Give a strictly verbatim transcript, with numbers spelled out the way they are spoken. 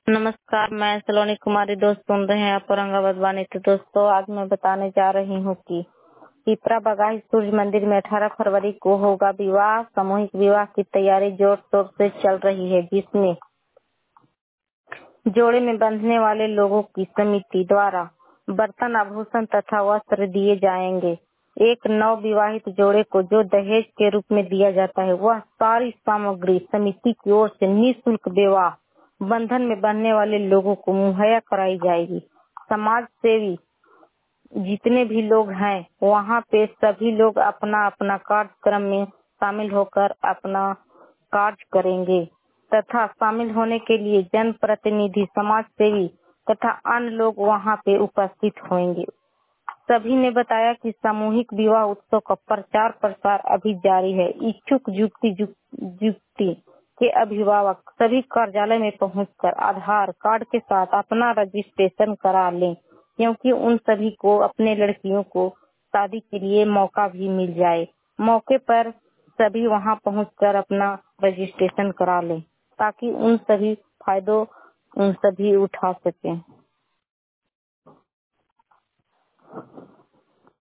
नमस्कार, मैं सलोनी कुमारी। दोस्त सुन रहे हैं आप औरंगाबाद वाणी। तो दोस्तों, आज मैं बताने जा रही हूँ कि पिपरा बगाही सूर्य मंदिर में अठारह फरवरी को होगा विवाह। सामूहिक विवाह की तैयारी जोर शोर से चल रही है, जिसमें जोड़े में बंधने वाले लोगों की समिति द्वारा बर्तन, आभूषण तथा वस्त्र दिए जाएंगे। एक नव विवाहित जोड़े को जो दहेज के रूप में दिया जाता है, वह सारी सामग्री समिति की ओर से निःशुल्क विवाह बंधन में बंधने वाले लोगों को मुहैया कराई जाएगी। समाज सेवी जितने भी लोग हैं, वहाँ पे सभी लोग अपना अपना कार्यक्रम में शामिल होकर अपना कार्य करेंगे तथा शामिल होने के लिए जनप्रतिनिधि, समाज सेवी तथा अन्य लोग वहाँ पे उपस्थित होंगे। सभी ने बताया कि सामूहिक विवाह उत्सव का प्रचार प्रसार अभी जारी है। इच्छुक युवती युवती के अभिभावक सभी कार्यालय में पहुंचकर आधार कार्ड के साथ अपना रजिस्ट्रेशन करा लें, क्योंकि उन सभी को अपने लड़कियों को शादी के लिए मौका भी मिल जाए। मौके पर सभी वहां पहुंचकर अपना रजिस्ट्रेशन करा लें, ताकि उन सभी फायदों उन सभी उठा सकें।